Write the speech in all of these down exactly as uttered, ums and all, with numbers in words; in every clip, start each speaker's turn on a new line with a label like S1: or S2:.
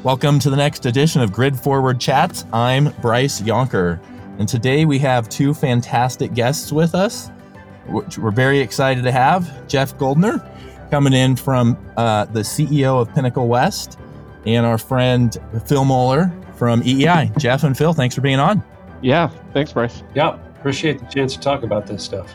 S1: Welcome to the next edition of Grid Forward Chats. I'm Bryce Yonker, and today we have two fantastic guests with us, which we're very excited to have. Jeff Guldner, coming in from uh, the C E O of Pinnacle West, and our friend Phil Moeller from E E I. Jeff and Phil, thanks for being on.
S2: Yeah, thanks, Bryce.
S3: Yeah, appreciate the chance to talk about this stuff.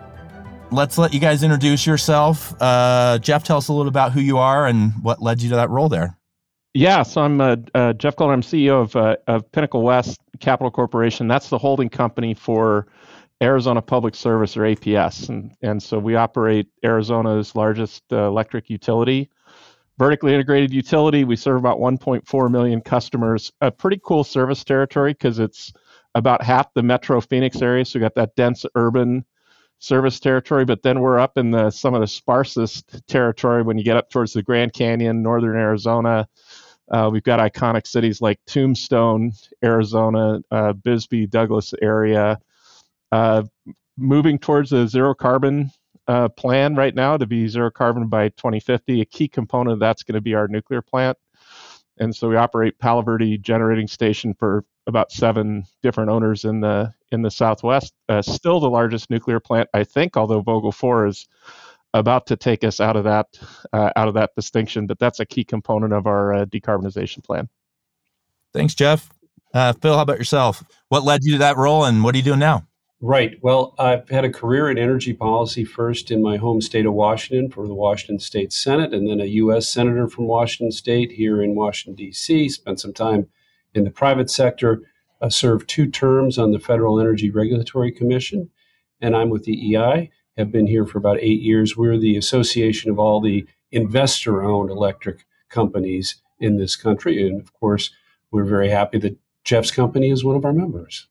S1: Let's let you guys introduce yourself. Uh, Jeff, tell us a little about who you are and what led you to that role there.
S2: Yeah, so I'm uh, uh, Jeff Guldner. I'm C E O of, uh, of Pinnacle West Capital Corporation. That's the holding company for Arizona Public Service, or A P S. And, and so we operate Arizona's largest uh, electric utility, vertically integrated utility. We serve about one point four million customers, a pretty cool service territory because it's about half the Metro Phoenix area. So we got that dense urban service territory, but then we're up in the some of the sparsest territory when you get up towards the Grand Canyon, northern Arizona. Uh, we've got iconic cities like Tombstone, Arizona, uh, Bisbee, Douglas area. Uh, moving towards a zero carbon uh, plan right now to be zero carbon by twenty fifty. A key component of that's going to be our nuclear plant. And so we operate Palo Verde Generating Station for about seven different owners in the in the Southwest. Uh, still the largest nuclear plant, I think, although Vogtle four is about to take us out of that uh, out of that distinction. But that's a key component of our uh, decarbonization plan.
S1: Thanks, Jeff. Uh, Phil, how about yourself? What led you to that role, and what are you doing now?
S3: Right. Well, I've had a career in energy policy, first in my home state of Washington for the Washington State Senate, and then a U S Senator from Washington State here in Washington, D C. Spent some time in the private sector, uh, served two terms on the Federal Energy Regulatory Commission, and I'm with E E I, have been here for about eight years. We're the association of all the investor-owned electric companies in this country, and of course, we're very happy that Jeff's company is one of our members.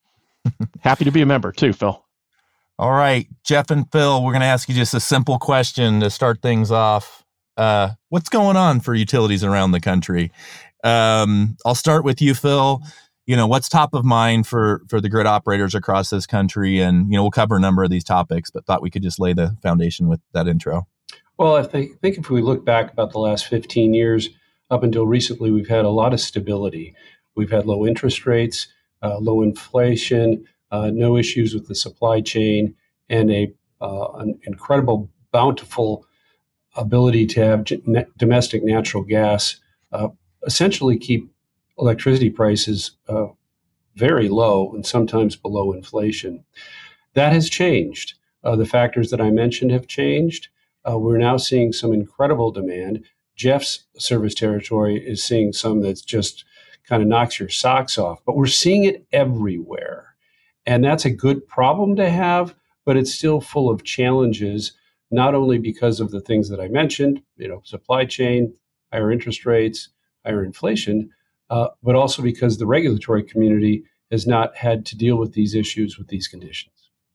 S2: Happy to be a member too, Phil.
S1: All right, Jeff and Phil, we're going to ask you just a simple question to start things off. Uh, what's going on for utilities around the country? Um, I'll start with you, Phil. You know, what's top of mind for for the grid operators across this country? And, you know, we'll cover a number of these topics, but thought we could just lay the foundation with that intro.
S3: Well, I think, think if we look back about the last fifteen years, up until recently, we've had a lot of stability. We've had low interest rates, uh, low inflation, uh, no issues with the supply chain, and a uh, an incredible, bountiful ability to have g- ne- domestic natural gas uh, essentially keep electricity prices uh, very low and sometimes below inflation. That has changed. Uh, the factors that I mentioned have changed. Uh, we're now seeing some incredible demand. Jeff's service territory is seeing some that's just kind of knocks your socks off, but we're seeing it everywhere. And that's a good problem to have, but it's still full of challenges, not only because of the things that I mentioned, you know, supply chain, higher interest rates, higher inflation, uh, but also because the regulatory community has not had to deal with these issues with these conditions.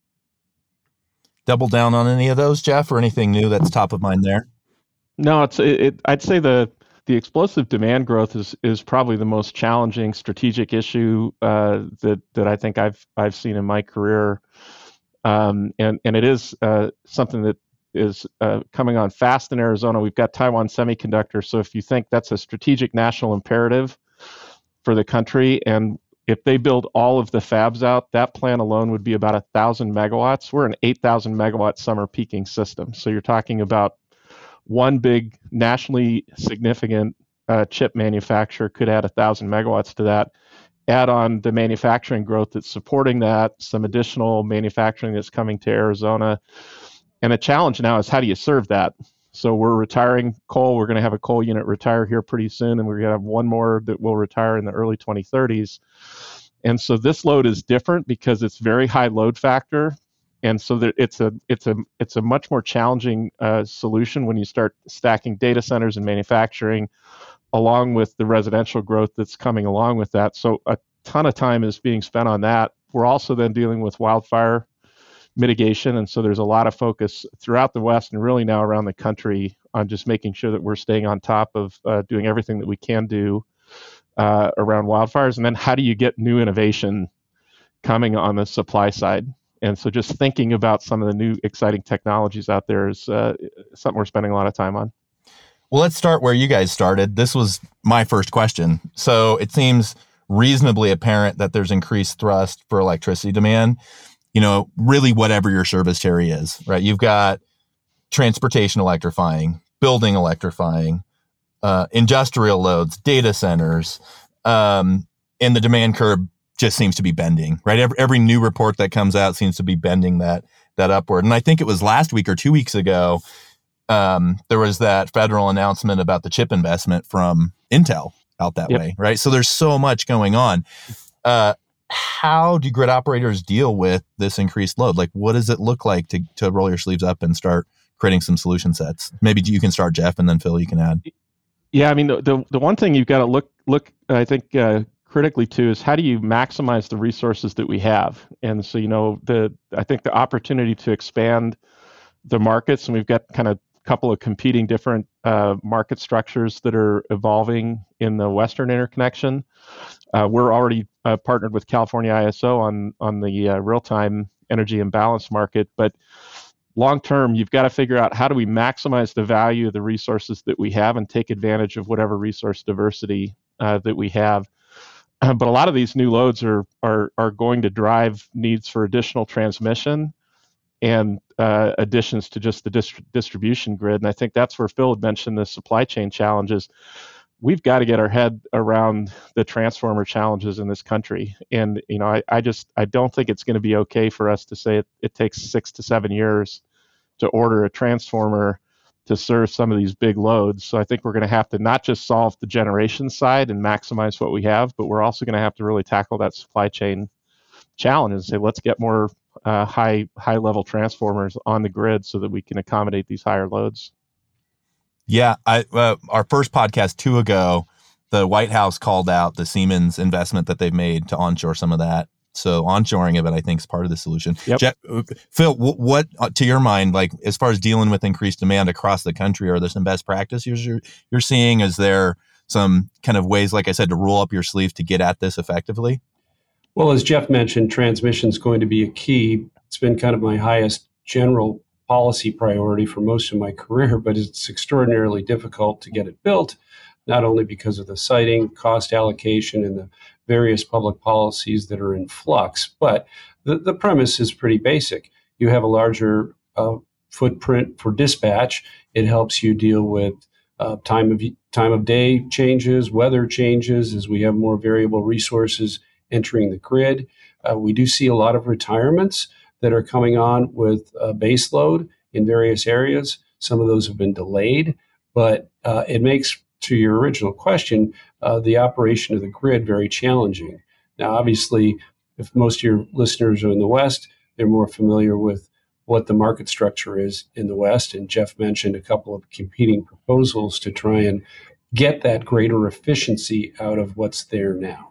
S1: Double down on any of those, Jeff, or anything new that's top of mind there?
S2: No, it's it, it, I'd say the the explosive demand growth is is probably the most challenging strategic issue uh, that that I think I've I've seen in my career, um, and and it is uh, something that is uh, coming on fast in Arizona. We've got Taiwan Semiconductor, so if you think that's a strategic national imperative for the country, and if they build all of the fabs out, that plant alone would be about a thousand megawatts. We're an eight thousand megawatt summer peaking system, so you're talking about one big nationally significant uh, chip manufacturer could add a thousand megawatts to that. Add on the manufacturing growth that's supporting that, some additional manufacturing that's coming to Arizona. And the challenge now is how do you serve that? So we're retiring coal. We're going to have a coal unit retire here pretty soon, and we're going to have one more that will retire in the early twenty thirties. And so this load is different because it's very high load factor. And so there, it's a it's a it's a much more challenging uh, solution when you start stacking data centers and manufacturing, along with the residential growth that's coming along with that. So a ton of time is being spent on that. We're also then dealing with wildfire mitigation, and so there's a lot of focus throughout the West and really now around the country on just making sure that we're staying on top of uh, doing everything that we can do uh, around wildfires. And then how do you get new innovation coming on the supply side? And so just thinking about some of the new exciting technologies out there is uh, something we're spending a lot of time on.
S1: Well, let's start where you guys started. This was my first question. So it seems reasonably apparent that there's increased thrust for electricity demand, you know, really whatever your service area is, right? You've got transportation electrifying, building electrifying, uh, industrial loads, data centers, um, and the demand curve just seems to be bending, right? Every, every new report that comes out seems to be bending that that upward. And I think it was last week or two weeks ago, um, there was that federal announcement about the chip investment from Intel out that
S2: Yep.
S1: way, right? So there's so much going on. Uh, how do grid operators deal with this increased load? Like, what does it look like to to roll your sleeves up and start creating some solution sets? Maybe you can start, Jeff, and then Phil, you can add.
S2: Yeah, I mean, the the, the one thing you've got to look look, I think, uh, critically too is how do you maximize the resources that we have? And so, you know, the I think the opportunity to expand the markets, and we've got kind of a couple of competing different uh, market structures that are evolving in the Western interconnection. Uh, we're already uh, partnered with California I S O on on the uh, real-time energy imbalance market, but long term, you've got to figure out how do we maximize the value of the resources that we have and take advantage of whatever resource diversity uh, that we have. Uh, but a lot of these new loads are are are going to drive needs for additional transmission and uh, additions to just the dist- distribution grid. And I think that's where Phil had mentioned the supply chain challenges. We've got to get our head around the transformer challenges in this country. And, you know, I, I just, I don't think it's going to be okay for us to say it, it takes six to seven years to order a transformer to serve some of these big loads. So I think we're going to have to not just solve the generation side and maximize what we have, but we're also going to have to really tackle that supply chain challenge and say, let's get more uh, high, high level transformers on the grid so that we can accommodate these higher loads.
S1: Yeah, I uh, our first podcast two ago, the White House called out the Siemens investment that they've made to onshore some of that. So onshoring of it, I think, is part of the solution.
S2: Yep.
S1: Jeff, Phil, what, what uh, to your mind, like as far as dealing with increased demand across the country, are there some best practices you're, you're seeing? Is there some kind of ways, like I said, to roll up your sleeves to get at this effectively?
S3: Well, as Jeff mentioned, transmission is going to be a key. It's been kind of my highest general policy priority for most of my career, but it's extraordinarily difficult to get it built, not only because of the siting, cost allocation, and the various public policies that are in flux, but the, the premise is pretty basic. You have a larger uh, footprint for dispatch. It helps you deal with uh, time of time of day changes, weather changes, as we have more variable resources entering the grid. Uh, we do see a lot of retirements that are coming on with uh, base load in various areas. Some of those have been delayed, but uh, it makes, to your original question, uh, the operation of the grid very challenging. Now, obviously, if most of your listeners are in the West, they're more familiar with what the market structure is in the West. And Jeff mentioned a couple of competing proposals to try and get that greater efficiency out of what's there now.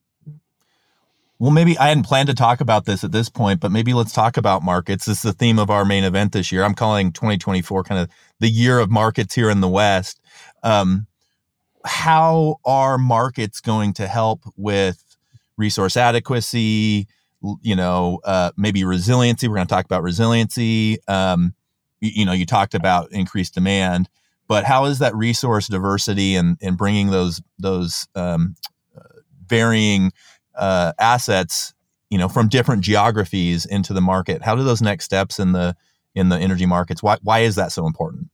S1: Well, maybe I hadn't planned to talk about this at this point, but maybe let's talk about markets. This is the theme of our main event this year. I'm calling twenty twenty-four kind of the year of markets here in the West. Um, how are markets going to help with resource adequacy, you know, uh, maybe resiliency? We're going to talk about resiliency. Um, you, you know, you talked about increased demand, but how is that resource diversity and, and bringing those, those um, uh, varying uh, assets, you know, from different geographies into the market? How do those next steps in the, in the energy markets, why, why is that so important?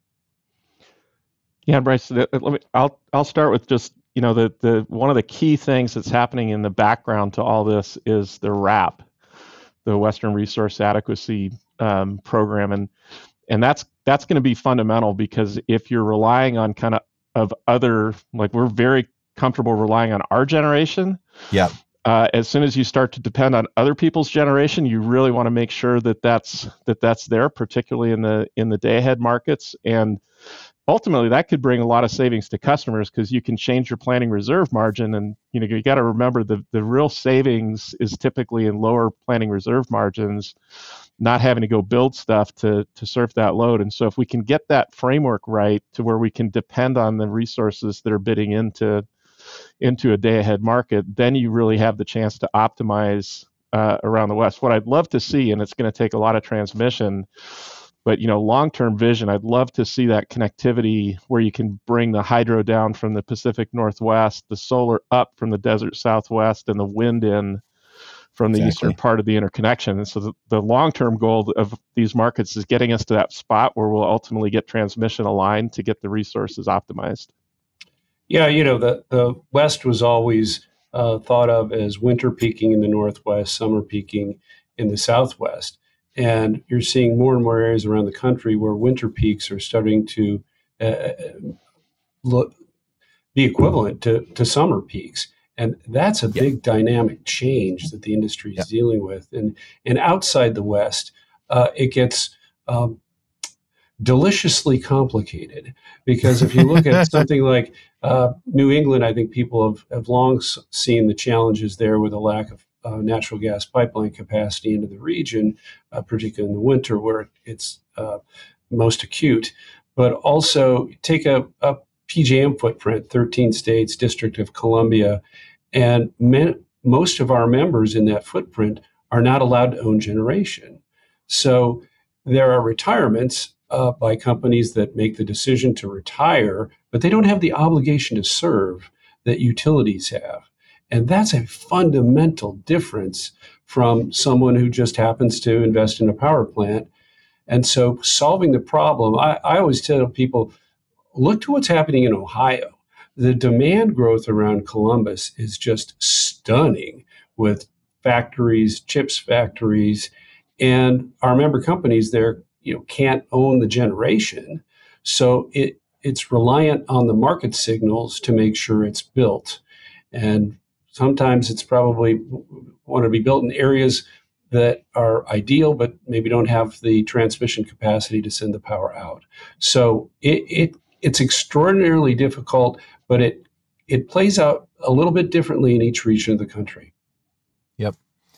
S2: Yeah, Bryce, let me, I'll, I'll start with just, you know, the, the, one of the key things that's happening in the background to all this is the RAP, the Western Resource Adequacy um, Program. And, and that's, that's going to be fundamental, because if you're relying on kind of, of other, like we're very comfortable relying on our generation.
S1: Yeah.
S2: Uh, as soon as you start to depend on other people's generation, you really want to make sure that that's that that's there, particularly in the in the day ahead markets. And ultimately, that could bring a lot of savings to customers, because you can change your planning reserve margin. And you know, you got to remember the the real savings is typically in lower planning reserve margins, not having to go build stuff to to serve that load. And so, if we can get that framework right to where we can depend on the resources that are bidding into into a day-ahead market, then you really have the chance to optimize uh, around the West. What I'd love to see, and it's going to take a lot of transmission, But, you know, long-term vision, I'd love to see that connectivity where you can bring the hydro down from the Pacific Northwest, the solar up from the desert Southwest, and the wind in from the
S1: Exactly.
S2: eastern part of the interconnection. And so the, the long-term goal of these markets is getting us to that spot where we'll ultimately get transmission aligned to get the resources optimized.
S3: Yeah, you know, the, the West was always uh, thought of as winter peaking in the Northwest, summer peaking in the Southwest. And you're seeing more and more areas around the country where winter peaks are starting to uh, look, be equivalent to, to summer peaks. And that's a
S1: Yep.
S3: big dynamic change that the industry is
S1: Yep.
S3: dealing with. And, and outside the West, uh, it gets um, deliciously complicated, because if you look at something like uh, New England, I think people have, have long s- seen the challenges there with a lack of uh, natural gas pipeline capacity into the region, uh, particularly in the winter where it's uh, most acute. But also take a, a P J M footprint, thirteen states, District of Columbia, and men, most of our members in that footprint are not allowed to own generation. So there are retirements uh, by companies that make the decision to retire, but they don't have the obligation to serve that utilities have. And that's a fundamental difference from someone who just happens to invest in a power plant. And so solving the problem, I, I always tell people, look to what's happening in Ohio. The demand growth around Columbus is just stunning, with factories, chips factories, and our member companies there, you know, can't own the generation. So it it's reliant on the market signals to make sure it's built. And sometimes it's probably want to be built in areas that are ideal, but maybe don't have the transmission capacity to send the power out. So it, it it's extraordinarily difficult, but it it plays out a little bit differently in each region of the country.
S1: Yep.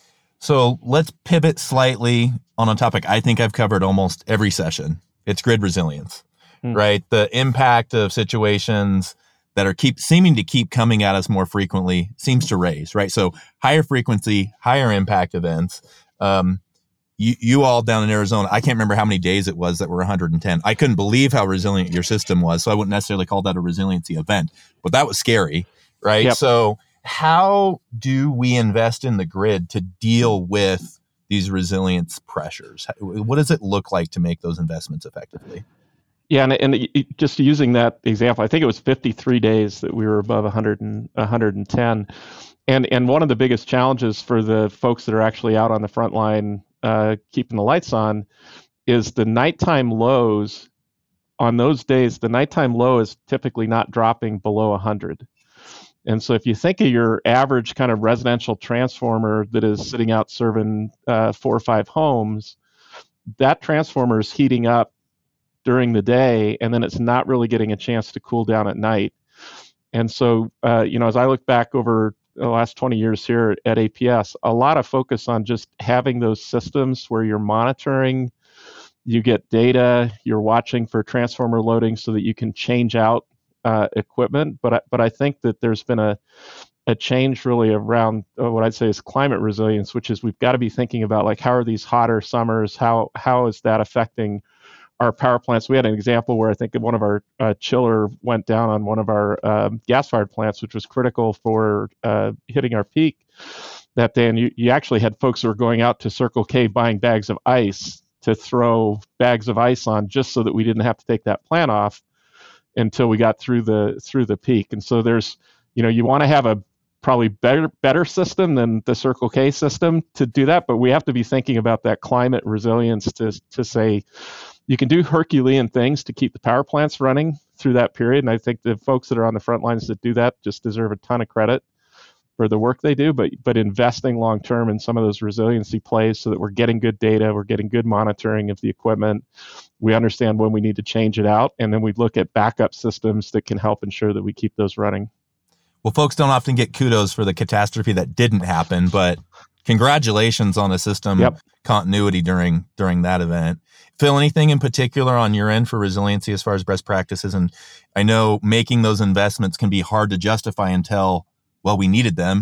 S1: So let's pivot slightly on a topic I think I've covered almost every session. It's grid resilience, mm. right? The impact of situations that are keep seeming to keep coming at us more frequently seems to raise, right? So higher frequency, higher impact events. Um, you, you all down in Arizona, I can't remember how many days it was that were one hundred ten. I couldn't believe how resilient your system was. So I wouldn't necessarily call that a resiliency event, but that was scary, right?
S2: Yep.
S1: So how do we invest in the grid to deal with these resilience pressures? What does it look like to make those investments effectively?
S2: Yeah, and, and just using that example, I think it was fifty-three days that we were above one hundred and one hundred ten. And and one of the biggest challenges for the folks that are actually out on the front line uh, keeping the lights on is the nighttime lows. On those days, the nighttime low is typically not dropping below one hundred. And so if you think of your average kind of residential transformer that is sitting out serving uh, four or five homes, that transformer is heating up during the day, and then it's not really getting a chance to cool down at night. And so, uh, you know, as I look back over the last twenty years here at A P S, a lot of focus on just having those systems where you're monitoring, you get data, you're watching for transformer loading so that you can change out uh, equipment. But I, but I think that there's been a a change really around uh, what I'd say is climate resilience, which is we've got to be thinking about, like, how are these hotter summers? How how is that affecting our power plants? We had an example where I think one of our uh, chiller went down on one of our um, gas-fired plants, which was critical for uh, hitting our peak that day. And you, you actually had folks who were going out to Circle K buying bags of ice to throw bags of ice on just so that we didn't have to take that plant off until we got through the through the peak. And so there's, you know, you want to have a probably better better system than the Circle K system to do that, but we have to be thinking about that climate resilience to to say you can do Herculean things to keep the power plants running through that period. And I think the folks that are on the front lines that do that just deserve a ton of credit for the work they do, but but investing long term in some of those resiliency plays so that we're getting good data, we're getting good monitoring of the equipment, we understand when we need to change it out, and then we look at backup systems that can help ensure that we keep those running.
S1: Well, folks don't often get kudos for the catastrophe that didn't happen, but congratulations on the system
S2: yep.
S1: continuity during during that event. Phil, anything in particular on your end for resiliency as far as best practices? And I know making those investments can be hard to justify until, well, we needed them,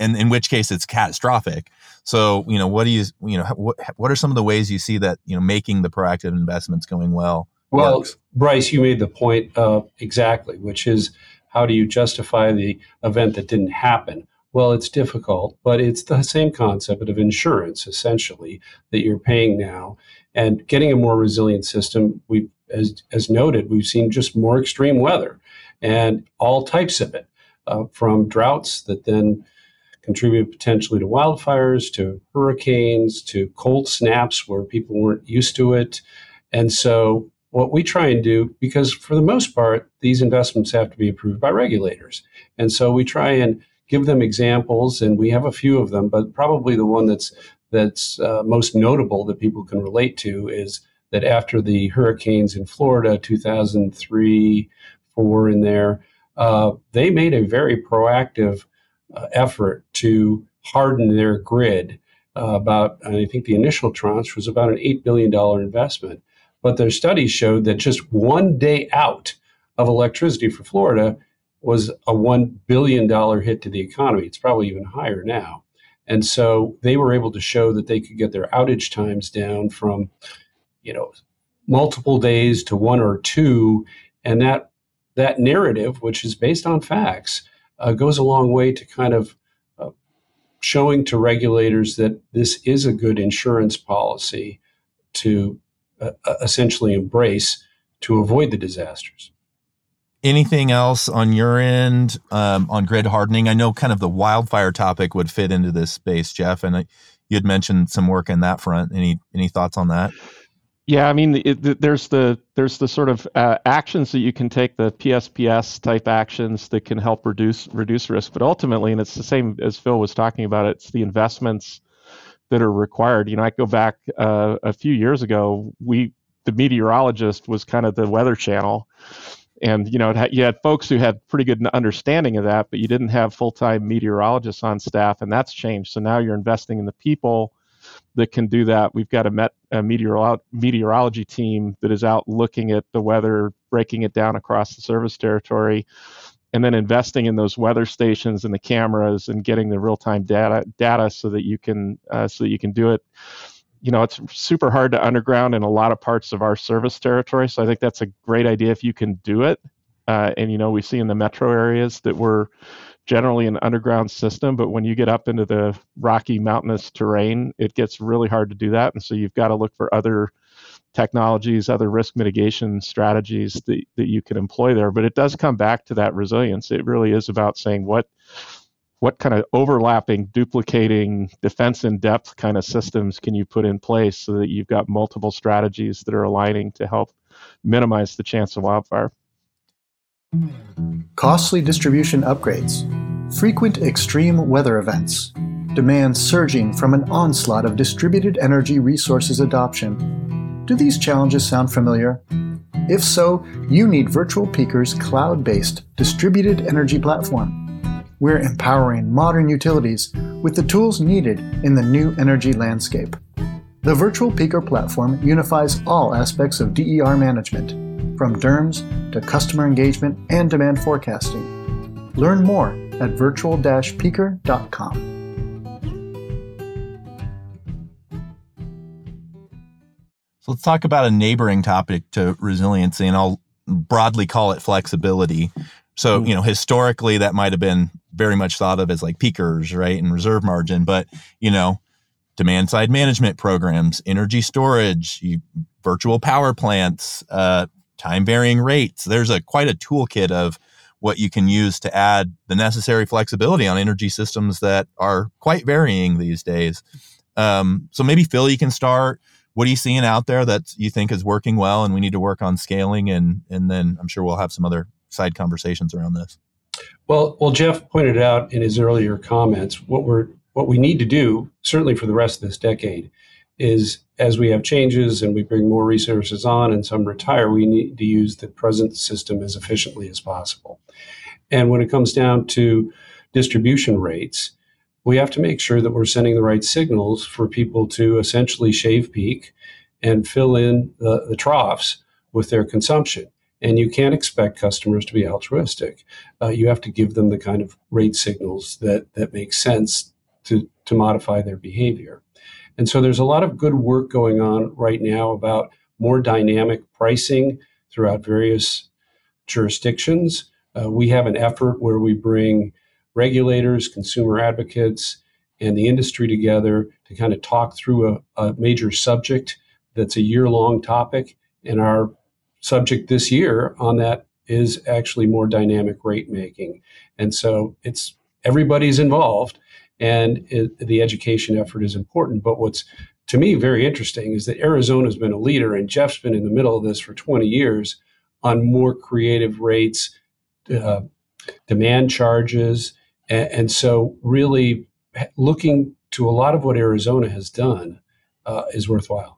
S1: and in which case it's catastrophic. So, you know, what do you, you know, what, what are some of the ways you see that, you know, making the proactive investments going well?
S3: Well,
S1: works?
S3: Bryce, you made the point uh, exactly, which is how do you justify the event that didn't happen? Well, it's difficult, but it's the same concept of insurance, essentially, that you're paying now. And getting a more resilient system, we, as, as noted, we've seen just more extreme weather and all types of it, uh, from droughts that then contribute potentially to wildfires, to hurricanes, to cold snaps where people weren't used to it. And so what we try and do, because for the most part, these investments have to be approved by regulators. And so we try and give them examples, and we have a few of them, but probably the one that's that's uh, most notable that people can relate to is that after the hurricanes in Florida, two thousand three, four in there, uh, they made a very proactive uh, effort to harden their grid. Uh, about, I think the initial tranche was about an eight billion dollars investment. But their studies showed that just one day out of electricity for Florida was a one billion dollars hit to the economy. It's probably even higher now. And so they were able to show that they could get their outage times down from, you know, multiple days to one or two. And that that narrative, which is based on facts, uh, goes a long way to kind of uh, showing to regulators that this is a good insurance policy to uh, essentially embrace to avoid the disasters.
S1: Anything else on your end um, on grid hardening? I know kind of the wildfire topic would fit into this space, Jeff, and I, you had mentioned some work in that front. Any any thoughts on that?
S2: Yeah, I mean, it, there's the there's the sort of uh, actions that you can take, the P S P S type actions that can help reduce reduce risk. But ultimately, and it's the same as Phil was talking about, it's the investments that are required. You know, I go back uh, a few years ago, we the meteorologist was kind of the weather channel. And, you know, it had, you had folks who had pretty good understanding of that, but you didn't have full-time meteorologists on staff, and that's changed. So now you're investing in the people that can do that. We've got a, met, a meteorolo- meteorology team that is out looking at the weather, breaking it down across the service territory, and then investing in those weather stations and the cameras and getting the real-time data data so that you can uh, so that you can do it. You know, it's super hard to underground in a lot of parts of our service territory. So I think that's a great idea if you can do it. Uh, and, you know, we see in the metro areas that we're generally an underground system, but when you get up into the rocky mountainous terrain, it gets really hard to do that. And so you've got to look for other technologies, other risk mitigation strategies that, that you can employ there. But it does come back to that resilience. It really is about saying what what kind of overlapping, duplicating, defense in depth kind of systems can you put in place so that you've got multiple strategies that are aligning to help minimize the chance of wildfire.
S4: Costly distribution upgrades, frequent extreme weather events, demand surging from an onslaught of distributed energy resources adoption. Do these challenges sound familiar? If so, you need Virtual Peaker's cloud-based distributed energy platform. We're empowering modern utilities with the tools needed in the new energy landscape. The Virtual Peaker platform unifies all aspects of D E R management, from D E R Ms to customer engagement and demand forecasting. Learn more at virtual dash peaker dot com.
S1: So let's talk about a neighboring topic to resiliency, and I'll broadly call it flexibility. So, you know, historically, that might have been very much thought of as like peakers, right, and reserve margin. But, you know, demand side management programs, energy storage, you, virtual power plants, uh, time varying rates. There's a quite a toolkit of what you can use to add the necessary flexibility on energy systems that are quite varying these days. Um, so maybe, Phil, you can start. What are you seeing out there that you think is working well and we need to work on scaling? And, and then I'm sure we'll have some other side conversations around this.
S3: Well, well, Jeff pointed out in his earlier comments, what we're what we need to do, certainly for the rest of this decade, is as we have changes and we bring more resources on and some retire, we need to use the present system as efficiently as possible. And when it comes down to distribution rates, we have to make sure that we're sending the right signals for people to essentially shave peak and fill in the, the troughs with their consumption. And you can't expect customers to be altruistic. Uh, you have to give them the kind of rate signals that, that make sense to, to modify their behavior. And so there's a lot of good work going on right now about more dynamic pricing throughout various jurisdictions. Uh, we have an effort where we bring regulators, consumer advocates, and the industry together to kind of talk through a, a major subject that's a year-long topic. And our subject this year on that is actually more dynamic rate making. And so it's everybody's involved, and it, the education effort is important. But what's, to me, very interesting is that Arizona's been a leader, and Jeff's been in the middle of this for twenty years on more creative rates, uh, demand charges. And, and so really looking to a lot of what Arizona has done uh, is worthwhile.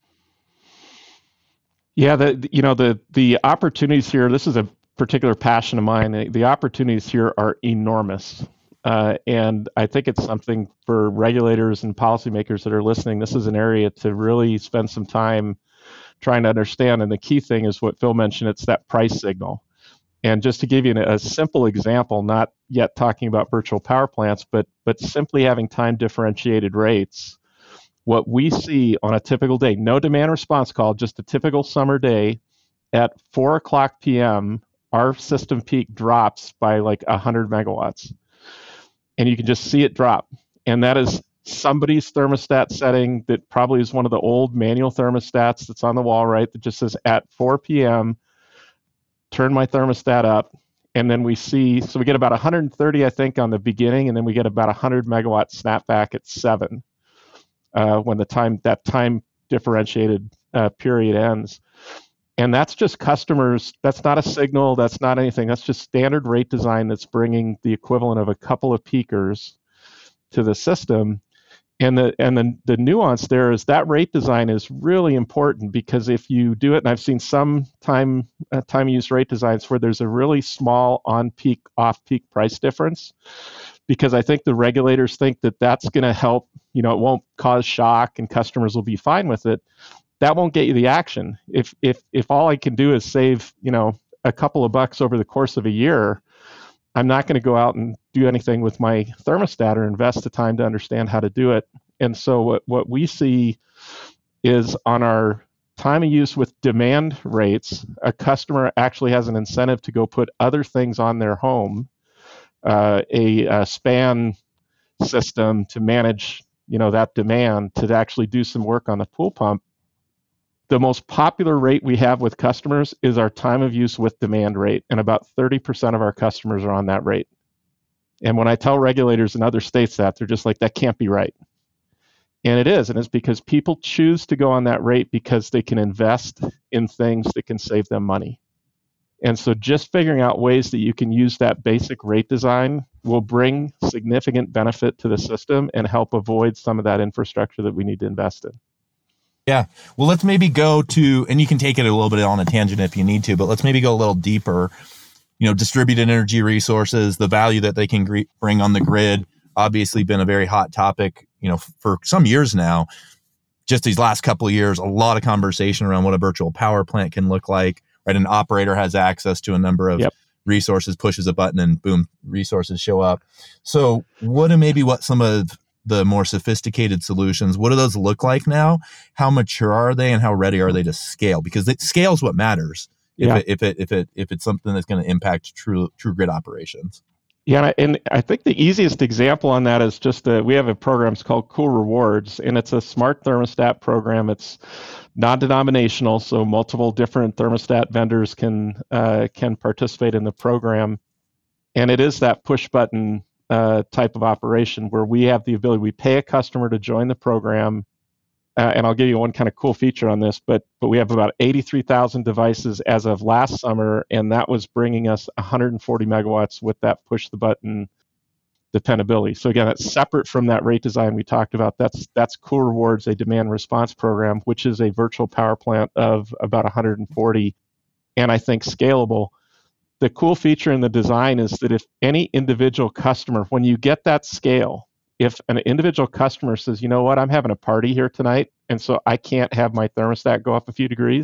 S2: Yeah, the you know the the opportunities here. This is a particular passion of mine. The, the opportunities here are enormous, uh, and I think it's something for regulators and policymakers that are listening. This is an area to really spend some time trying to understand. And the key thing is what Phil mentioned. It's that price signal. And just to give you a simple example, not yet talking about virtual power plants, but but simply having time differentiated rates. What we see on a typical day, no demand response call, just a typical summer day, at four o'clock p.m., our system peak drops by like one hundred megawatts. And you can just see it drop. And that is somebody's thermostat setting that probably is one of the old manual thermostats that's on the wall, right? That just says at four p.m., turn my thermostat up. And then we see, so we get about one hundred thirty, I think, on the beginning, and then we get about one hundred megawatt snapback at seven. Uh, when the time that time differentiated uh, period ends. And that's just customers, that's not a signal, that's not anything, that's just standard rate design that's bringing the equivalent of a couple of peakers to the system. And the and the, the nuance there is that rate design is really important, because if you do it, and I've seen some time uh, time use rate designs where there's a really small on-peak, off-peak price difference, because I think the regulators think that that's going to help, you know, it won't cause shock and customers will be fine with it. That won't get you the action. If if if all I can do is save, you know, a couple of bucks over the course of a year, I'm not going to go out and do anything with my thermostat or invest the time to understand how to do it. And so what, what we see is on our time of use with demand rates, a customer actually has an incentive to go put other things on their home, uh, a, a span system to manage, you know, that demand, to actually do some work on the pool pump. The most popular rate we have with customers is our time of use with demand rate, and about thirty percent of our customers are on that rate. And when I tell regulators in other states that, they're just like, that can't be right. And it is, and it's because people choose to go on that rate because they can invest in things that can save them money. And so just figuring out ways that you can use that basic rate design will bring significant benefit to the system and help avoid some of that infrastructure that we need to invest in.
S1: Yeah. Well, let's maybe go to, and you can take it a little bit on a tangent if you need to, but let's maybe go a little deeper. You know, distributed energy resources, the value that they can gre- bring on the grid, obviously been a very hot topic, you know, for some years now. Just these last couple of years, a lot of conversation around what a virtual power plant can look like, right? An operator has access to a number of yep. resources, pushes a button, and boom, resources show up. So what are maybe what some of the more sophisticated solutions, what do those look like now? How mature are they, and how ready are they to scale? Because it scales what matters. If yeah. it if it if it if it's something that's going to impact true true grid operations.
S2: Yeah, and I think the easiest example on that is just that we have a program it's called Cool Rewards, and it's a smart thermostat program. It's non-denominational, so multiple different thermostat vendors can uh, can participate in the program, and it is that push button uh, type of operation where we have the ability. We pay a customer to join the program. Uh, and I'll give you one kind of cool feature on this, but but we have about eighty-three thousand devices as of last summer, and that was bringing us one hundred forty megawatts with that push-the-button dependability. So again, that's separate from that rate design we talked about. That's that's Cool Rewards, a demand response program, which is a virtual power plant of about one hundred forty, and I think scalable. The cool feature in the design is that if any individual customer, when you get that scale, if an individual customer says, you know what, I'm having a party here tonight, and so I can't have my thermostat go up a few degrees,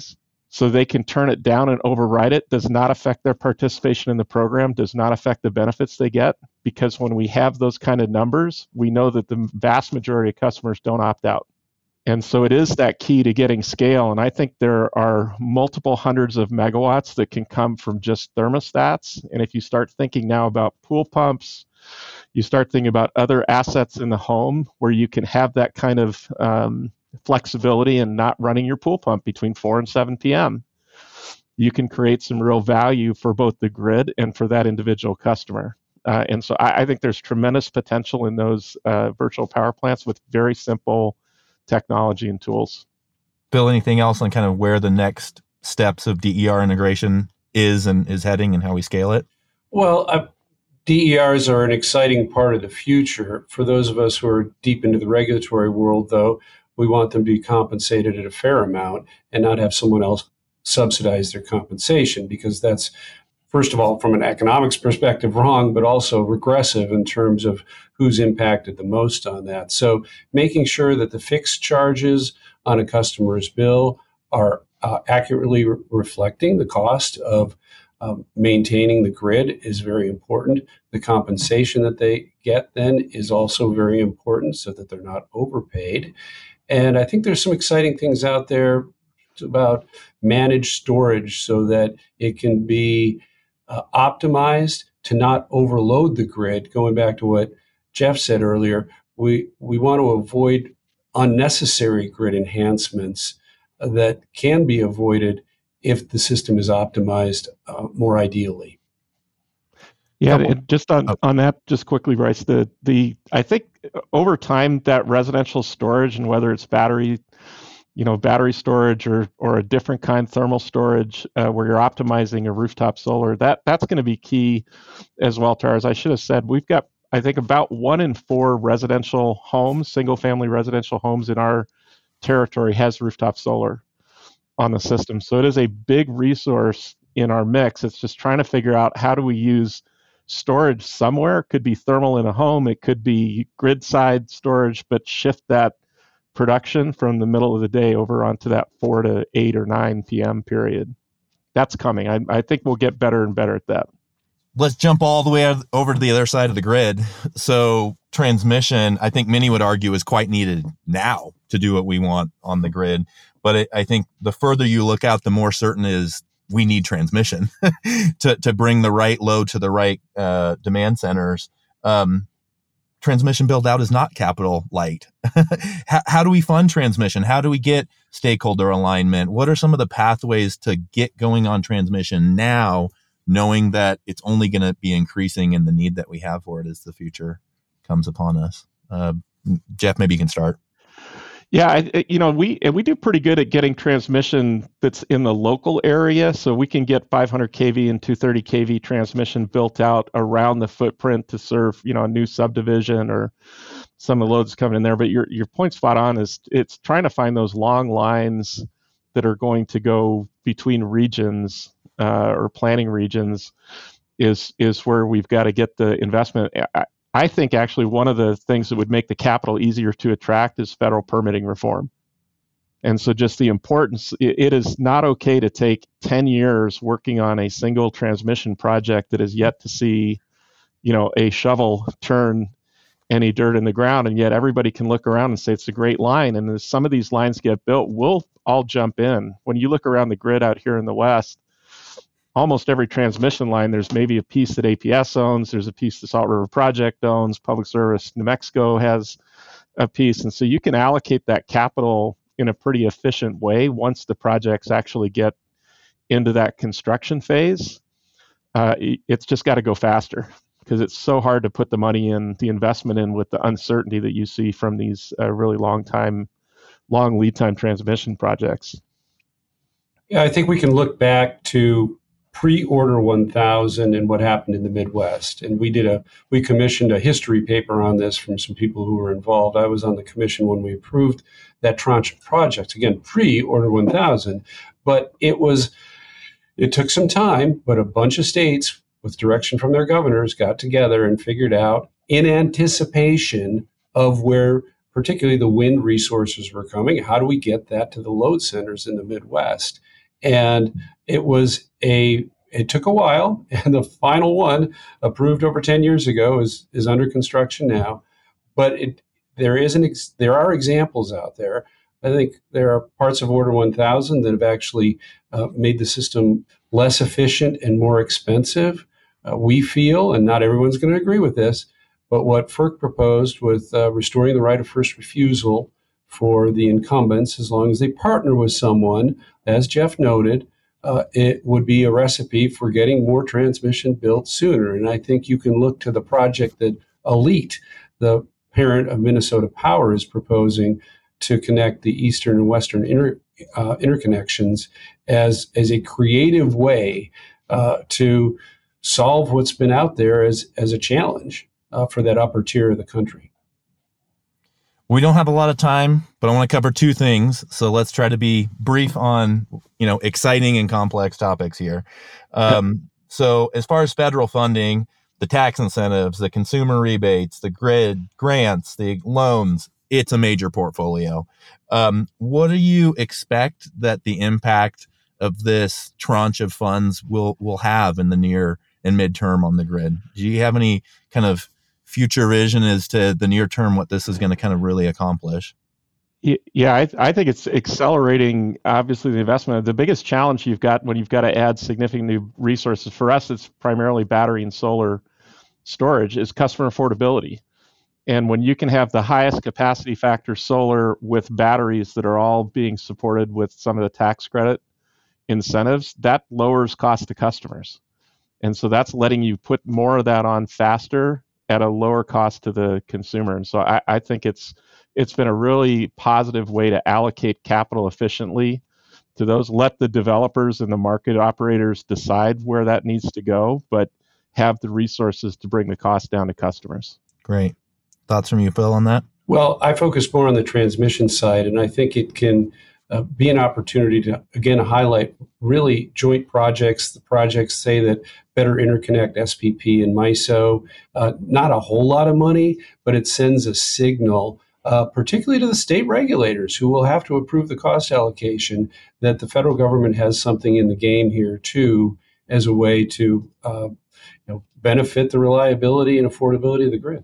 S2: so they can turn it down and override it. Does not affect their participation in the program, does not affect the benefits they get, because when we have those kind of numbers, we know that the vast majority of customers don't opt out. And so it is that key to getting scale. And I think there are multiple hundreds of megawatts that can come from just thermostats. And if you start thinking now about pool pumps, you start thinking about other assets in the home where you can have that kind of um, flexibility and not running your pool pump between four and seven p.m. You can create some real value for both the grid and for that individual customer. Uh, and so I, I think there's tremendous potential in those uh, virtual power plants with very simple technology and tools.
S1: Bill, anything else on kind of where the next steps of D E R integration is and is heading and how we scale it?
S3: Well, uh, D E Rs are an exciting part of the future. For those of us who are deep into the regulatory world, though, we want them to be compensated at a fair amount and not have someone else subsidize their compensation, because that's, first of all, from an economics perspective, wrong, but also regressive in terms of who's impacted the most on that. So making sure that the fixed charges on a customer's bill are uh, accurately re- reflecting the cost of um, maintaining the grid is very important. The compensation that they get then is also very important so that they're not overpaid. And I think there's some exciting things out there about managed storage so that it can be Uh, optimized to not overload the grid. Going back to what Jeff said earlier, we, we want to avoid unnecessary grid enhancements uh, that can be avoided if the system is optimized uh, more ideally.
S2: Yeah, and just on, on that, just quickly, Bryce, the, the I think over time that residential storage, and whether it's battery you know, battery storage or or a different kind thermal storage uh, where you're optimizing a rooftop solar, that that's going to be key as well, Tara. As I should have said, we've got, I think, about one in four residential homes, single family residential homes in our territory has rooftop solar on the system. So it is a big resource in our mix. It's just trying to figure out how do we use storage somewhere. It could be thermal in a home, it could be grid side storage, but shift that production from the middle of the day over onto that four to eight or nine p.m. period. That's coming. I, I think we'll get better and better at that.
S1: Let's jump all the way over to the other side of the grid. So transmission, I think many would argue, is quite needed now to do what we want on the grid. But it, I think the further you look out, the more certain is we need transmission to, to bring the right load to the right uh, demand centers. Um, Transmission build out is not capital light. how, how do we fund transmission? How do we get stakeholder alignment? What are some of the pathways to get going on transmission now, knowing that it's only going to be increasing in the need that we have for it as the future comes upon us? Uh, Jeff, maybe you can start.
S2: Yeah, I, you know, we we do pretty good at getting transmission that's in the local area, so we can get five hundred kilovolt and two hundred thirty kilovolt transmission built out around the footprint to serve, you know, a new subdivision or some of the loads coming in there. But your your point's spot on. Is it's trying to find those long lines that are going to go between regions uh, or planning regions is is where we've got to get the investment. I, I think actually one of the things that would make the capital easier to attract is federal permitting reform. And so just the importance, it, it is not okay to take ten years working on a single transmission project that is yet to see, you know, a shovel turn any dirt in the ground. And yet everybody can look around and say it's a great line. And as some of these lines get built, we'll all jump in. When you look around the grid out here in the West, almost every transmission line, there's maybe a piece that A P S owns, there's a piece the Salt River Project owns, Public Service New Mexico has a piece. And so you can allocate that capital in a pretty efficient way once the projects actually get into that construction phase. Uh, it's just got to go faster because it's so hard to put the money in, the investment in with the uncertainty that you see from these uh, really long time, long lead time transmission projects.
S3: Yeah, I think we can look back to pre-order one thousand and what happened in the Midwest. And we did a, we commissioned a history paper on this from some people who were involved. I was on the commission when we approved that tranche of projects, again, pre-order one thousand. But it was, it took some time, but a bunch of states with direction from their governors got together and figured out, in anticipation of where particularly the wind resources were coming, how do we get that to the load centers in the Midwest? And it was a, it took a while, and the final one, approved over ten years ago, is, is under construction now. But it, there is an ex, there are examples out there. I think there are parts of Order one thousand that have actually uh, made the system less efficient and more expensive. Uh, we feel, and not everyone's going to agree with this, but what FERC proposed with uh, restoring the right of first refusal for the incumbents, as long as they partner with someone, as Jeff noted, uh, it would be a recipe for getting more transmission built sooner. And I think you can look to the project that Elite, the parent of Minnesota Power, is proposing to connect the eastern and western inter, uh, interconnections as, as a creative way uh, to solve what's been out there as, as a challenge uh, for that upper tier of the country.
S1: We don't have a lot of time, but I want to cover two things. So let's try to be brief on, you know, exciting and complex topics here. Um, so as far as federal funding, the tax incentives, the consumer rebates, the grid grants, the loans, it's a major portfolio. Um, what do you expect that the impact of this tranche of funds will will have in the near and midterm on the grid? Do you have any kind of future vision as to the near term, what this is going to kind of really accomplish?
S2: Yeah, I, I think it's accelerating, obviously, the investment. The biggest challenge you've got when you've got to add significant new resources, for us, it's primarily battery and solar storage, is customer affordability. And when you can have the highest capacity factor solar with batteries that are all being supported with some of the tax credit incentives, that lowers cost to customers. And so that's letting you put more of that on faster at a lower cost to the consumer. And so I, I think it's it's been a really positive way to allocate capital efficiently to those. Let the developers and the market operators decide where that needs to go, but have the resources to bring the cost down to customers.
S1: Great. Thoughts from you, Phil, on that?
S3: Well, I focus more on the transmission side, and I think it can uh, be an opportunity to, again, highlight really joint projects. The projects say that Better Interconnect, S P P, and MISO, uh, not a whole lot of money, but it sends a signal, uh, particularly to the state regulators who will have to approve the cost allocation, that the federal government has something in the game here, too, as a way to uh, you know, benefit the reliability and affordability of the grid.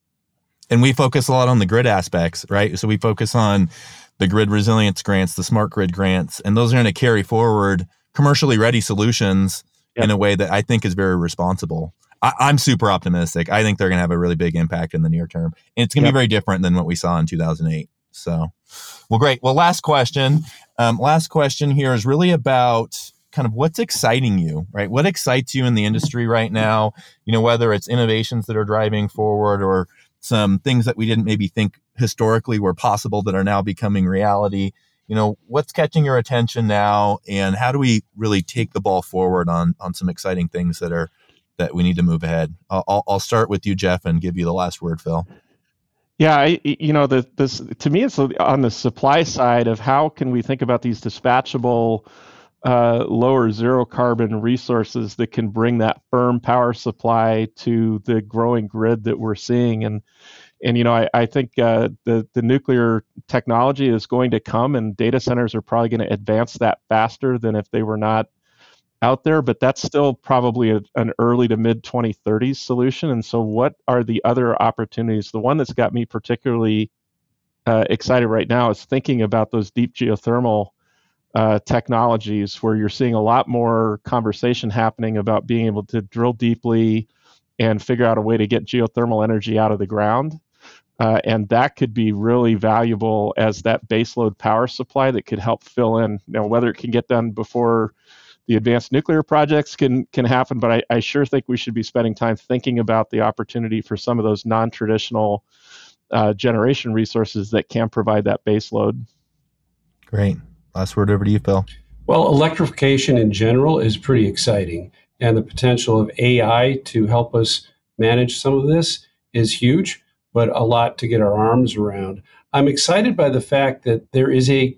S1: And we focus a lot on the grid aspects, right? So we focus on the grid resilience grants, the smart grid grants, and those are going to carry forward commercially ready solutions yep. in a way that I think is very responsible. I, I'm super optimistic. I think they're going to have a really big impact in the near term. And it's going to yep. be very different than what we saw in two thousand eight. So, well, great. Well, last question. Um, last question here is really about kind of what's exciting you, right? What excites you in the industry right now? You know, whether it's innovations that are driving forward or some things that we didn't maybe think historically were possible that are now becoming reality. You know, what's catching your attention now, and how do we really take the ball forward on on some exciting things that are that we need to move ahead? I'll, I'll start with you, Jeff, and give you the last word, Phil.
S2: Yeah, I, you know, the, this to me, it's on the supply side of how can we think about these dispatchable, uh, lower zero carbon resources that can bring that firm power supply to the growing grid that we're seeing. And, and you know, I, I think uh, the, the nuclear technology is going to come, and data centers are probably going to advance that faster than if they were not out there, but that's still probably a, an early to mid twenty thirties solution. And so what are the other opportunities? The one that's got me particularly uh, excited right now is thinking about those deep geothermal uh, technologies, where you're seeing a lot more conversation happening about being able to drill deeply and figure out a way to get geothermal energy out of the ground. Uh, and that could be really valuable as that baseload power supply that could help fill in, you know, whether it can get done before the advanced nuclear projects can can happen, but I, I sure think we should be spending time thinking about the opportunity for some of those non-traditional uh, generation resources that can provide that base load.
S1: Great. Last word over to you, Phil.
S3: Well, electrification in general is pretty exciting, and the potential of A I to help us manage some of this is huge, but a lot to get our arms around. I'm excited by the fact that there is a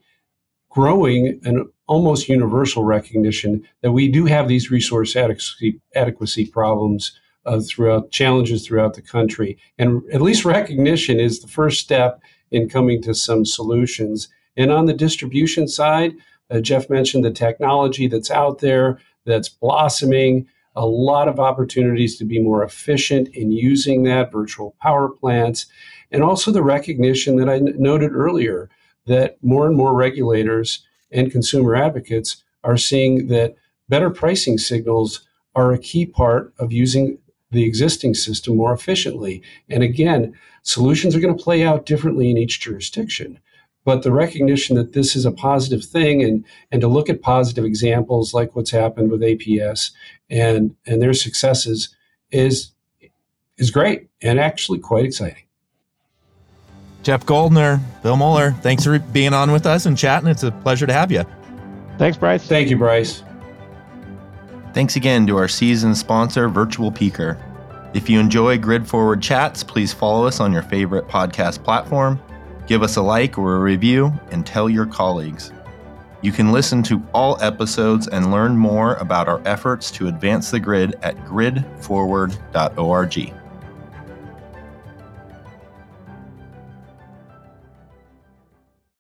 S3: growing and almost universal recognition that we do have these resource adequacy, adequacy problems uh, throughout challenges throughout the country. And at least recognition is the first step in coming to some solutions. And on the distribution side, Uh, Jeff mentioned the technology that's out there, that's blossoming, a lot of opportunities to be more efficient in using that, virtual power plants, and also the recognition that I n- noted earlier that more and more regulators and consumer advocates are seeing that better pricing signals are a key part of using the existing system more efficiently. And again, solutions are going to play out differently in each jurisdiction. But the recognition that this is a positive thing and, and to look at positive examples like what's happened with A P S and, and their successes is, is great and actually quite exciting.
S1: Jeff Goldner, Phil Moeller, thanks for being on with us and chatting. It's a pleasure to have you.
S2: Thanks, Bryce.
S3: Thank you, Bryce.
S1: Thanks again to our season sponsor, Virtual Peaker. If you enjoy Grid Forward Chats, please follow us on your favorite podcast platform, give us a like or a review, and tell your colleagues. You can listen to all episodes and learn more about our efforts to advance the grid at grid forward dot org.